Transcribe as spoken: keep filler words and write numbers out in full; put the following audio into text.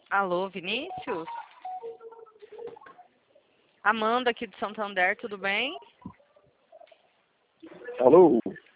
Alô, Vinícius? Amanda aqui de Santander, tudo bem? Alô?